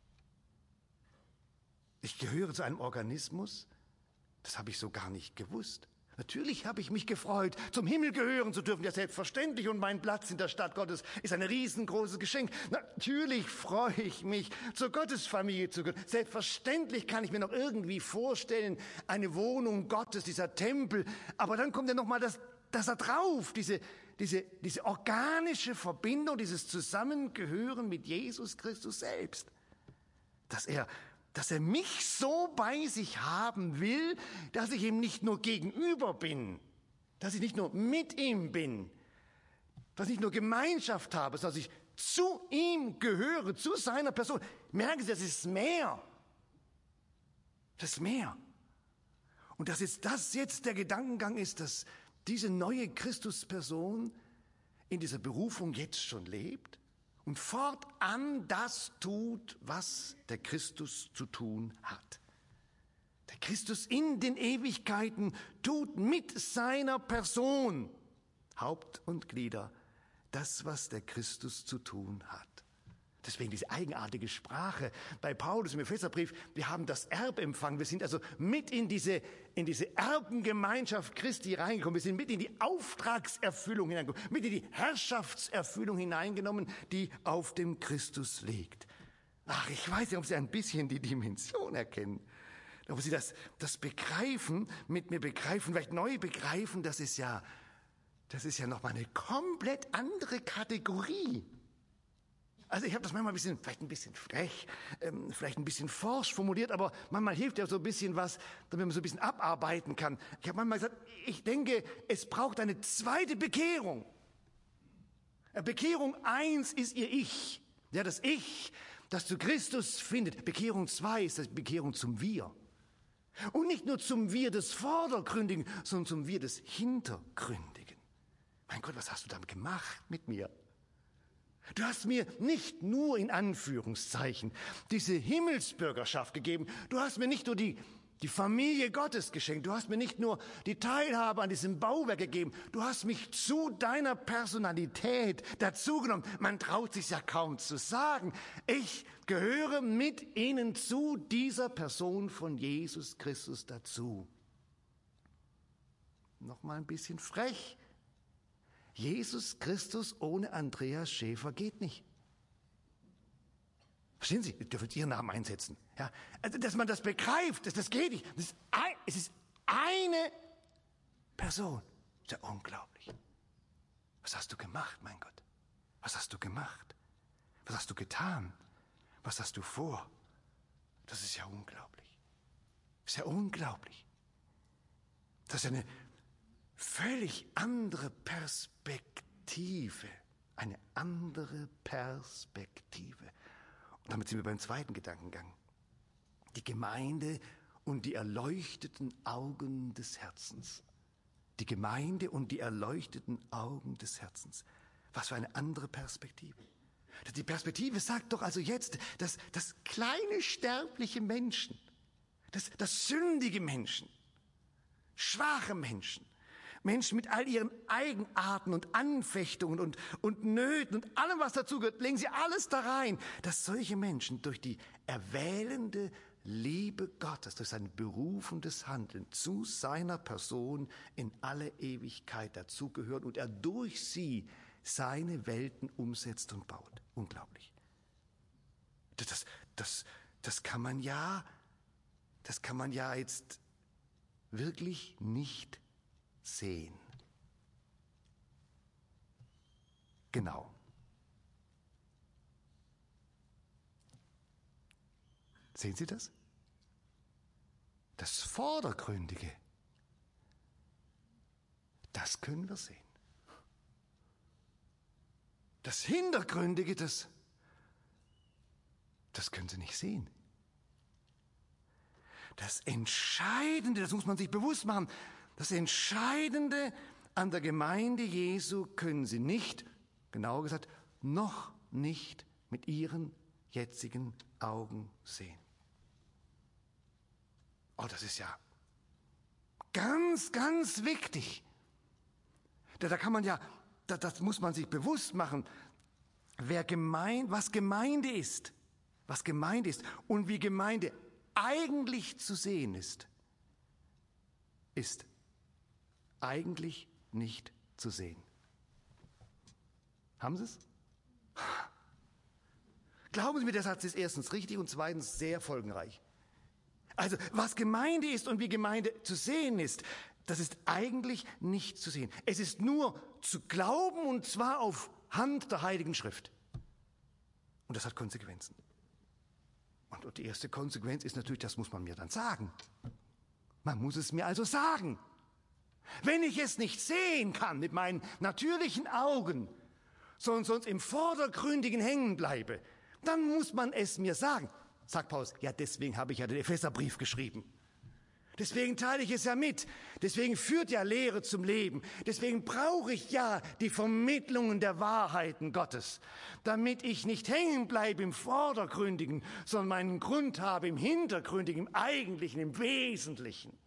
Ich gehöre zu einem Organismus, das habe ich so gar nicht gewusst. Natürlich habe ich mich gefreut, zum Himmel gehören zu dürfen, ja selbstverständlich, und mein Platz in der Stadt Gottes ist ein riesengroßes Geschenk. Natürlich freue ich mich, zur Gottesfamilie zu gehören. Selbstverständlich kann ich mir noch irgendwie vorstellen, eine Wohnung Gottes, dieser Tempel, aber dann kommt ja noch mal das da drauf, diese organische Verbindung, dieses Zusammengehören mit Jesus Christus selbst, dass er mich so bei sich haben will, dass ich ihm nicht nur gegenüber bin, dass ich nicht nur mit ihm bin, dass ich nicht nur Gemeinschaft habe, sondern dass ich zu ihm gehöre, zu seiner Person. Merken Sie, das ist mehr. Das ist mehr. Und dass das jetzt der Gedankengang ist, dass diese neue Christusperson in dieser Berufung jetzt schon lebt und fortan das tut, was der Christus zu tun hat. Der Christus in den Ewigkeiten tut mit seiner Person, Haupt und Glieder, das, was der Christus zu tun hat. Deswegen diese eigenartige Sprache bei Paulus im Epheserbrief. Wir haben das Erbempfang. Wir sind also mit in diese Erbengemeinschaft Christi reingekommen. Wir sind mit in die Auftragserfüllung hineingekommen, mit in die Herrschaftserfüllung hineingenommen, die auf dem Christus liegt. Ach, ich weiß nicht, ob Sie ein bisschen die Dimension erkennen. Ob Sie das begreifen, mit mir begreifen, vielleicht neu begreifen, das ist ja nochmal eine komplett andere Kategorie. Also ich habe das manchmal vielleicht ein bisschen frech, vielleicht ein bisschen forsch formuliert, aber manchmal hilft ja so ein bisschen was, damit man so ein bisschen abarbeiten kann. Ich habe manchmal gesagt, ich denke, es braucht eine zweite Bekehrung. Bekehrung 1 ist Ihr Ich. Ja, das Ich, das zu Christus findet. Bekehrung 2 ist die Bekehrung zum Wir. Und nicht nur zum Wir des Vordergründigen, sondern zum Wir des Hintergründigen. Mein Gott, was hast du damit gemacht mit mir? Du hast mir nicht nur in Anführungszeichen diese Himmelsbürgerschaft gegeben. Du hast mir nicht nur die Familie Gottes geschenkt. Du hast mir nicht nur die Teilhabe an diesem Bauwerk gegeben. Du hast mich zu deiner Personalität dazugenommen. Man traut sich ja kaum zu sagen. Ich gehöre mit ihnen zu dieser Person von Jesus Christus dazu. Nochmal ein bisschen frech. Jesus Christus ohne Andreas Schäfer geht nicht. Verstehen Sie? Ihr dürft Ihren Namen einsetzen. Ja? Also, dass man das begreift, das geht nicht. Es ist eine Person. Das ist ja unglaublich. Was hast du gemacht, mein Gott? Was hast du gemacht? Was hast du getan? Was hast du vor? Das ist ja unglaublich. Das ist ja unglaublich. Das ist eine völlig andere Perspektive. Eine andere Perspektive. Und damit sind wir beim zweiten Gedankengang. Die Gemeinde und die erleuchteten Augen des Herzens. Die Gemeinde und die erleuchteten Augen des Herzens. Was für eine andere Perspektive. Die Perspektive sagt doch also jetzt, dass das kleine sterbliche Menschen, das sündige Menschen, schwache Menschen, Menschen mit all ihren Eigenarten und Anfechtungen und Nöten und allem, was dazugehört, legen Sie alles da rein, dass solche Menschen durch die erwählende Liebe Gottes, durch sein berufendes Handeln zu seiner Person in alle Ewigkeit dazugehören und er durch sie seine Welten umsetzt und baut. Unglaublich. Das kann man ja jetzt wirklich nicht sehen. Genau. Sehen Sie das? Das Vordergründige, das können wir sehen. Das Hintergründige, das können Sie nicht sehen. Das Entscheidende, das muss man sich bewusst machen, das Entscheidende an der Gemeinde Jesu können Sie nicht, genauer gesagt, noch nicht mit Ihren jetzigen Augen sehen. Oh, das ist ja ganz, ganz wichtig. Da kann man ja, das muss man sich bewusst machen, was Gemeinde ist und wie Gemeinde eigentlich zu sehen ist eigentlich nicht zu sehen. Haben Sie es? Glauben Sie mir, der Satz ist erstens richtig und zweitens sehr folgenreich. Also, was Gemeinde ist und wie Gemeinde zu sehen ist, das ist eigentlich nicht zu sehen. Es ist nur zu glauben und zwar auf Hand der Heiligen Schrift. Und das hat Konsequenzen. Und die erste Konsequenz ist natürlich, das muss man mir dann sagen. Man muss es mir also sagen. Wenn ich es nicht sehen kann mit meinen natürlichen Augen, sondern sonst im Vordergründigen hängen bleibe, dann muss man es mir sagen. Sagt Paulus, ja, deswegen habe ich ja den Epheserbrief geschrieben. Deswegen teile ich es ja mit. Deswegen führt ja Lehre zum Leben. Deswegen brauche ich ja die Vermittlungen der Wahrheiten Gottes, damit ich nicht hängen bleibe im Vordergründigen, sondern meinen Grund habe im Hintergründigen, im Eigentlichen, im Wesentlichen.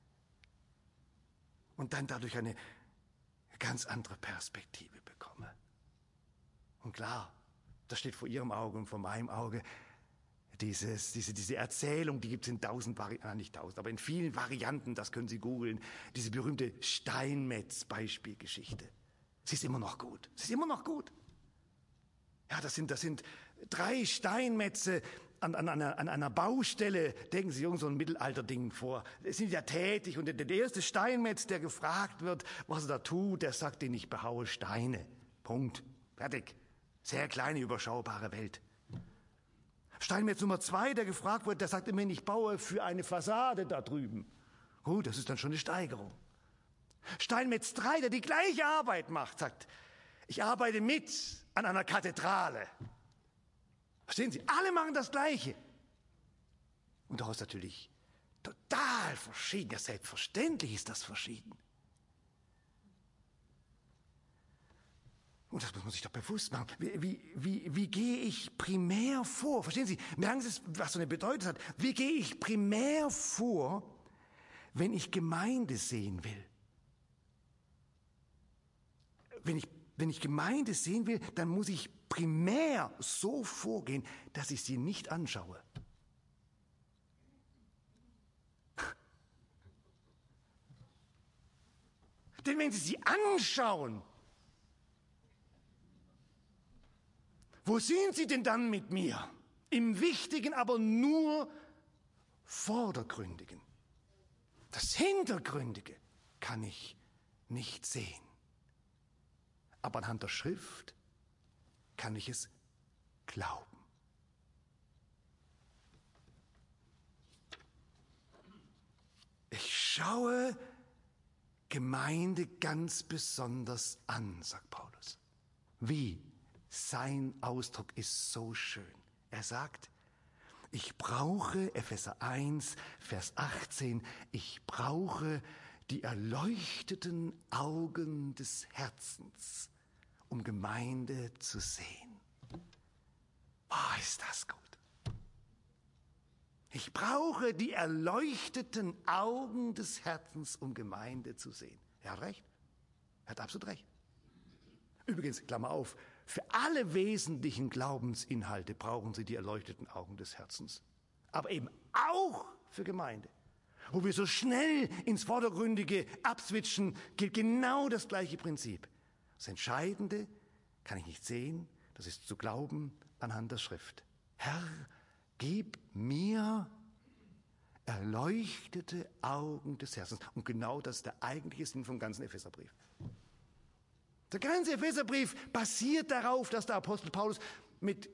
Und dann dadurch eine ganz andere Perspektive bekomme. Und klar, das steht vor Ihrem Auge und vor meinem Auge, diese Erzählung, die gibt es in 1000 Varianten, nicht 1000, aber in vielen Varianten, das können Sie googeln, diese berühmte Steinmetz-Beispielgeschichte. Sie ist immer noch gut. Sie ist immer noch gut. Ja, das sind 3 Steinmetze an einer Baustelle, denken Sie irgend so ein Mittelalterding vor. Sie sind ja tätig und der erste Steinmetz, der gefragt wird, was er da tut, der sagt Ihnen, ich behaue Steine. Punkt. Fertig. Sehr kleine, überschaubare Welt. Steinmetz Nummer 2, der gefragt wird, der sagt immerhin, ich baue für eine Fassade da drüben. Gut, das ist dann schon eine Steigerung. Steinmetz 3, der die gleiche Arbeit macht, sagt, ich arbeite mit an einer Kathedrale. Verstehen Sie? Alle machen das Gleiche. Und daraus natürlich total verschieden. Ja, selbstverständlich ist das verschieden. Und das muss man sich doch bewusst machen. Wie gehe ich primär vor? Verstehen Sie? Merken Sie, was so eine Bedeutung hat? Wie gehe ich primär vor, wenn ich Gemeinde sehen will? Wenn ich Gemeinde sehen will, dann muss ich primär so vorgehen, dass ich sie nicht anschaue. Denn wenn Sie sie anschauen, wo sind Sie denn dann mit mir? Im Wichtigen, aber nur Vordergründigen. Das Hintergründige kann ich nicht sehen. Aber anhand der Schrift kann ich es glauben. Ich schaue Gemeinde ganz besonders an, sagt Paulus. Wie? Sein Ausdruck ist so schön. Er sagt, ich brauche, Epheser 1, Vers 18, ich brauche die erleuchteten Augen des Herzens, um Gemeinde zu sehen. Oh, ist das gut. Ich brauche die erleuchteten Augen des Herzens, um Gemeinde zu sehen. Er hat recht. Er hat absolut recht. Übrigens, Klammer auf, für alle wesentlichen Glaubensinhalte brauchen Sie die erleuchteten Augen des Herzens. Aber eben auch für Gemeinde. Wo wir so schnell ins Vordergründige abswitchen, gilt genau das gleiche Prinzip. Das Entscheidende kann ich nicht sehen, das ist zu glauben anhand der Schrift. Herr, gib mir erleuchtete Augen des Herzens. Und genau das ist der eigentliche Sinn vom ganzen Epheserbrief. Der ganze Epheserbrief basiert darauf, dass der Apostel Paulus mit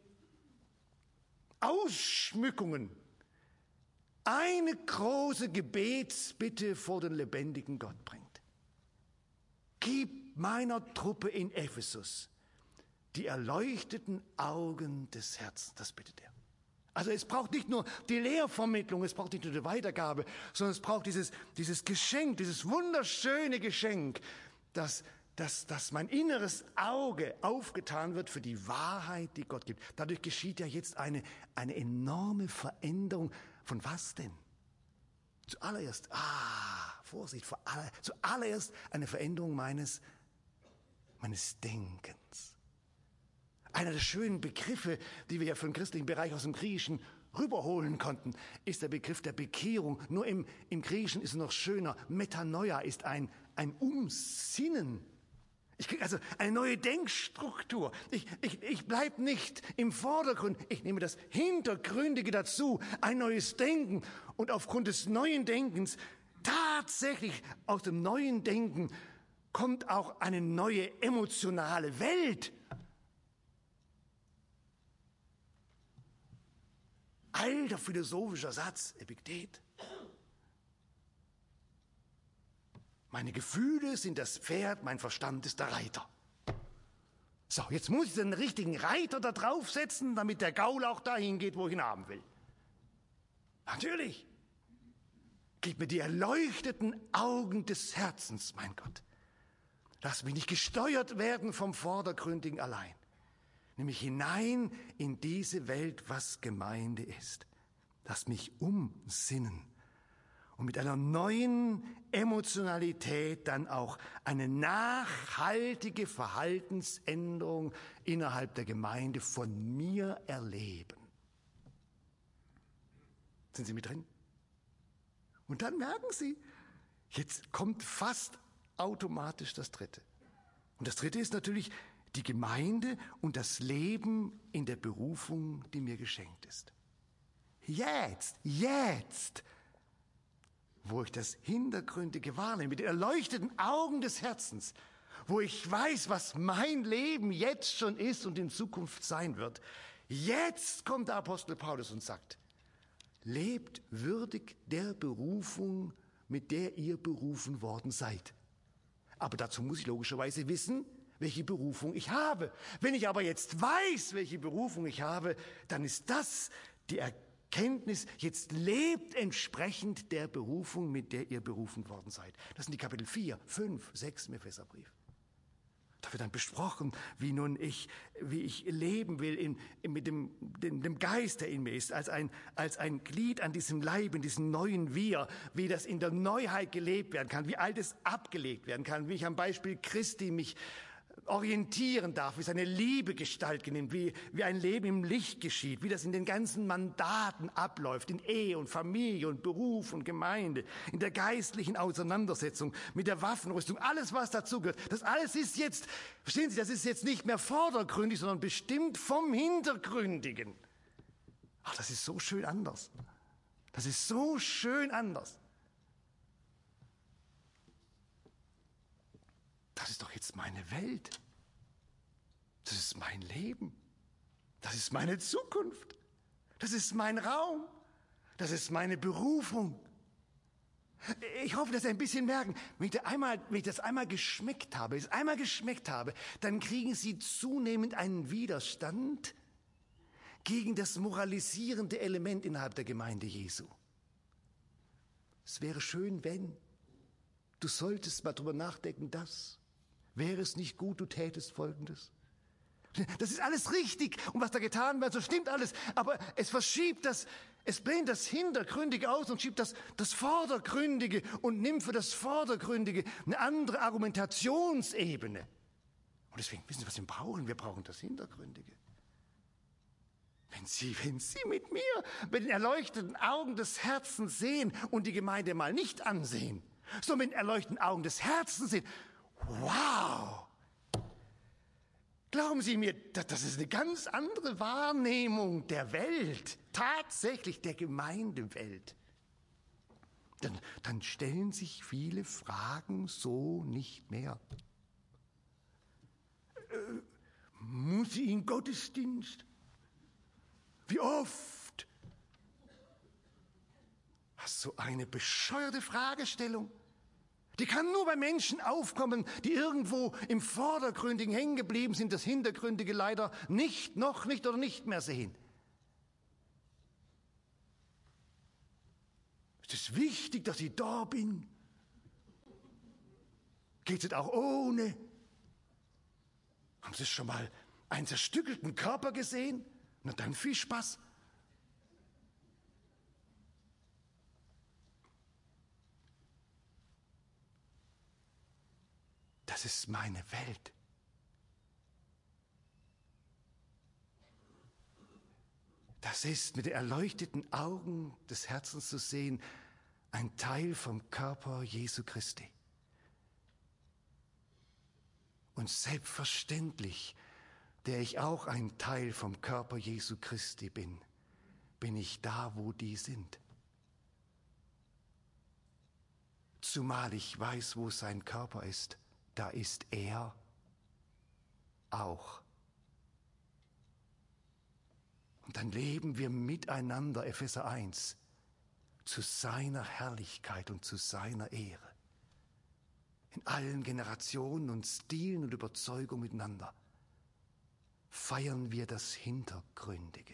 Ausschmückungen eine große Gebetsbitte vor den lebendigen Gott bringt. Gib meiner Truppe in Ephesus die erleuchteten Augen des Herzens. Das bittet er. Also es braucht nicht nur die Lehrvermittlung, es braucht nicht nur die Weitergabe, sondern es braucht dieses Geschenk, dieses wunderschöne Geschenk, dass mein inneres Auge aufgetan wird für die Wahrheit, die Gott gibt. Dadurch geschieht ja jetzt eine enorme Veränderung. Von was denn? Zuallererst, Vorsicht, zuallererst eine Veränderung meines Denkens. Einer der schönen Begriffe, die wir ja für den christlichen Bereich aus dem Griechischen rüberholen konnten, ist der Begriff der Bekehrung. Nur im Griechischen ist es noch schöner. Metanoia ist ein Umsinnen. Ich kriege also eine neue Denkstruktur. Ich bleibe nicht im Vordergrund. Ich nehme das Hintergründige dazu, ein neues Denken. Und aufgrund des neuen Denkens, tatsächlich aus dem neuen Denken, kommt auch eine neue emotionale Welt. Alter philosophischer Satz, Epiktet. Meine Gefühle sind das Pferd, mein Verstand ist der Reiter. So, jetzt muss ich den richtigen Reiter da draufsetzen, damit der Gaul auch dahin geht, wo ich ihn haben will. Natürlich. Gib mir die erleuchteten Augen des Herzens, mein Gott. Lass mich nicht gesteuert werden vom Vordergründigen allein. Nimm mich hinein in diese Welt, was Gemeinde ist. Lass mich umsinnen. Und mit einer neuen Emotionalität dann auch eine nachhaltige Verhaltensänderung innerhalb der Gemeinde von mir erleben. Sind Sie mit drin? Und dann merken Sie, jetzt kommt fast automatisch das Dritte. Und das Dritte ist natürlich die Gemeinde und das Leben in der Berufung, die mir geschenkt ist. jetzt, wo ich das Hintergründige wahrnehme, mit den erleuchteten Augen des Herzens, wo ich weiß, was mein Leben jetzt schon ist und in Zukunft sein wird, jetzt kommt der Apostel Paulus und sagt, lebt würdig der Berufung, mit der ihr berufen worden seid. Aber dazu muss ich logischerweise wissen, welche Berufung ich habe. Wenn ich aber jetzt weiß, welche Berufung ich habe, dann ist das die Erkenntnis, jetzt lebt entsprechend der Berufung, mit der ihr berufen worden seid. Das sind die Kapitel 4, 5, 6 im Epheserbrief. Da wird dann besprochen, wie ich leben will mit dem Geist, der in mir ist, als ein Glied an diesem Leib, in diesem neuen Wir, wie das in der Neuheit gelebt werden kann, wie Altes abgelegt werden kann, wie ich am Beispiel Christi mich orientieren darf, wie seine Liebe Gestalt nimmt, wie ein Leben im Licht geschieht, wie das in den ganzen Mandaten abläuft, in Ehe und Familie und Beruf und Gemeinde, in der geistlichen Auseinandersetzung, mit der Waffenrüstung, alles was dazugehört. Das alles ist jetzt, verstehen Sie, das ist jetzt nicht mehr vordergründig, sondern bestimmt vom Hintergründigen. Ach, das ist so schön anders. Das ist so schön anders. Das ist doch jetzt meine Welt. Das ist mein Leben. Das ist meine Zukunft. Das ist mein Raum. Das ist meine Berufung. Ich hoffe, dass Sie ein bisschen merken, wenn ich das einmal geschmeckt habe, dann kriegen Sie zunehmend einen Widerstand gegen das moralisierende Element innerhalb der Gemeinde Jesu. Es wäre schön, wenn du solltest mal drüber nachdenken, wäre es nicht gut, du tätest Folgendes? Das ist alles richtig und was da getan wird, so stimmt alles, aber es bläht das Hintergründige aus und schiebt das Vordergründige und nimmt für das Vordergründige eine andere Argumentationsebene. Und deswegen, wissen Sie, was wir brauchen? Wir brauchen das Hintergründige. Wenn Sie mit mir, mit den erleuchteten Augen des Herzens sehen und die Gemeinde mal nicht ansehen, sondern mit den erleuchteten Augen des Herzens sehen, wow! Glauben Sie mir, das ist eine ganz andere Wahrnehmung der Welt, tatsächlich der Gemeindewelt. Dann stellen sich viele Fragen so nicht mehr. Muss ich in Gottesdienst? Wie oft? Was so eine bescheuerte Fragestellung. Die kann nur bei Menschen aufkommen, die irgendwo im Vordergründigen hängen geblieben sind, das Hintergründige leider noch nicht oder nicht mehr sehen. Es ist wichtig, dass ich da bin. Geht es auch ohne? Haben Sie schon mal einen zerstückelten Körper gesehen? Na dann viel Spaß. Das ist meine Welt. Das ist mit den erleuchteten Augen des Herzens zu sehen, ein Teil vom Körper Jesu Christi. Und selbstverständlich, der ich auch ein Teil vom Körper Jesu Christi bin ich da, wo die sind. Zumal ich weiß, wo sein Körper ist. Da ist er auch. Und dann leben wir miteinander, Epheser 1, zu seiner Herrlichkeit und zu seiner Ehre. In allen Generationen und Stilen und Überzeugungen miteinander feiern wir das Hintergründige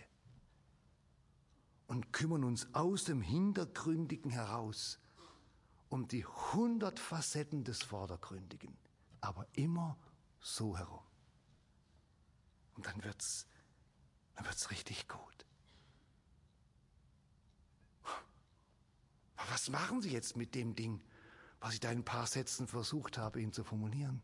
und kümmern uns aus dem Hintergründigen heraus um die 100 Facetten des Vordergründigen, aber immer so herum. Und dann wird's richtig gut. Aber was machen Sie jetzt mit dem Ding, was ich da in ein paar Sätzen versucht habe, Ihnen zu formulieren?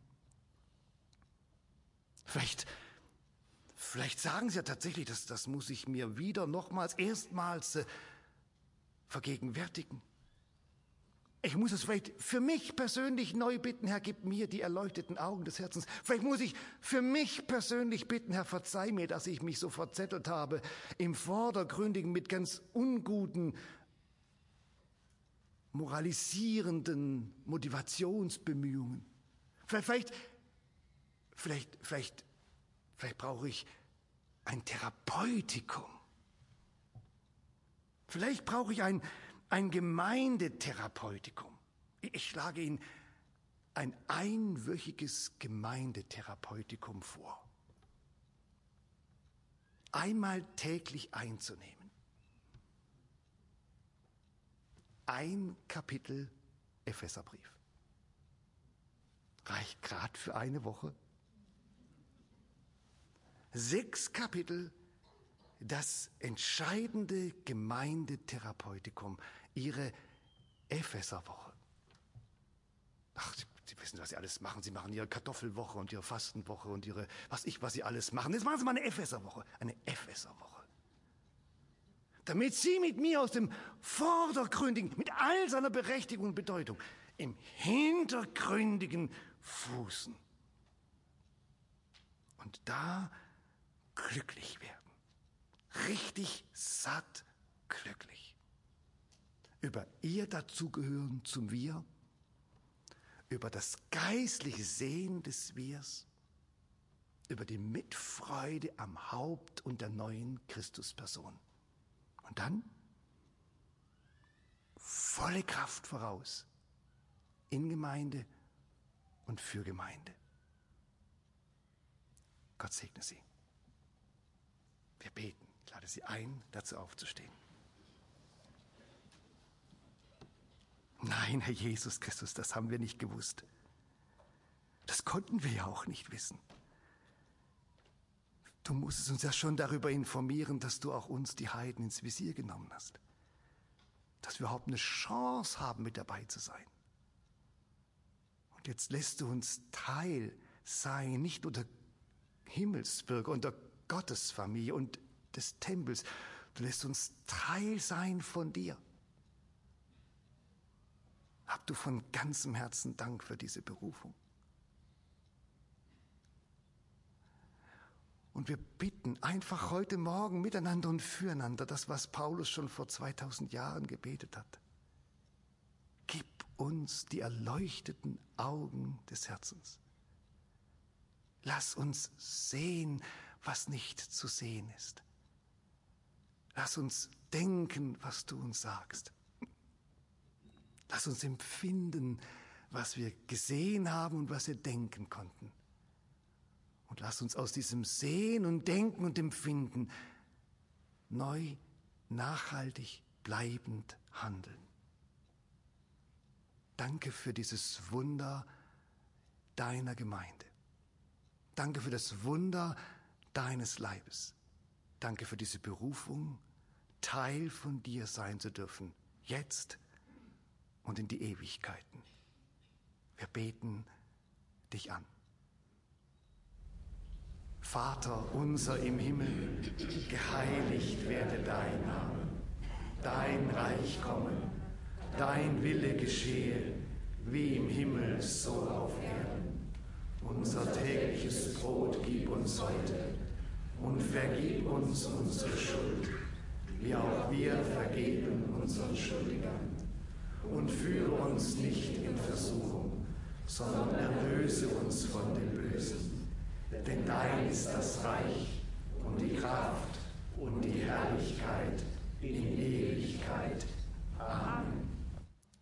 Vielleicht sagen Sie ja tatsächlich, das muss ich mir wieder erstmals vergegenwärtigen. Ich muss es vielleicht für mich persönlich neu bitten, Herr, gib mir die erleuchteten Augen des Herzens. Vielleicht muss ich für mich persönlich bitten, Herr, verzeih mir, dass ich mich so verzettelt habe im Vordergründigen mit ganz unguten, moralisierenden Motivationsbemühungen. Vielleicht brauche ich ein Therapeutikum. Vielleicht brauche ich ein Gemeindetherapeutikum. Ich schlage Ihnen ein einwöchiges Gemeindetherapeutikum vor. Einmal täglich einzunehmen. Ein Kapitel Epheserbrief. Reicht gerade für eine Woche. 6 Kapitel, das entscheidende Gemeindetherapeutikum, Ihre Epheserwoche. Ach, Sie wissen, was Sie alles machen. Sie machen Ihre Kartoffelwoche und Ihre Fastenwoche und Ihre, was Sie alles machen. Jetzt machen Sie mal eine Epheserwoche. Eine Epheserwoche. Damit Sie mit mir aus dem Vordergründigen, mit all seiner Berechtigung und Bedeutung, im Hintergründigen fußen. Und da glücklich werden. Richtig satt glücklich. Über ihr Dazugehören zum Wir, über das geistliche Sehen des Wirs, über die Mitfreude am Haupt und der neuen Christusperson. Und dann volle Kraft voraus in Gemeinde und für Gemeinde. Gott segne Sie. Wir beten. Ich lade Sie ein, dazu aufzustehen. Nein, Herr Jesus Christus, das haben wir nicht gewusst. Das konnten wir ja auch nicht wissen. Du musstest uns ja schon darüber informieren, dass du auch uns, die Heiden, ins Visier genommen hast. Dass wir überhaupt eine Chance haben, mit dabei zu sein. Und jetzt lässt du uns Teil sein, nicht nur der Himmelsbürger und der Gottesfamilie und des Tempels. Du lässt uns Teil sein von dir. Hab du von ganzem Herzen Dank für diese Berufung. Und wir bitten einfach heute Morgen miteinander und füreinander, das, was Paulus schon vor 2000 Jahren gebetet hat. Gib uns die erleuchteten Augen des Herzens. Lass uns sehen, was nicht zu sehen ist. Lass uns denken, was du uns sagst. Lass uns empfinden, was wir gesehen haben und was wir denken konnten. Und lass uns aus diesem Sehen und Denken und Empfinden neu, nachhaltig, bleibend handeln. Danke für dieses Wunder deiner Gemeinde. Danke für das Wunder deines Leibes. Danke für diese Berufung, Teil von dir sein zu dürfen, jetzt und in die Ewigkeiten. Wir beten dich an. Vater unser im Himmel, geheiligt werde dein Name. Dein Reich komme, dein Wille geschehe, wie im Himmel, so auf Erden. Unser tägliches Brot gib uns heute und vergib uns unsere Schuld, wie auch wir vergeben unseren Schuldigern. Und führe uns nicht in Versuchung, sondern erlöse uns von dem Bösen. Denn dein ist das Reich und die Kraft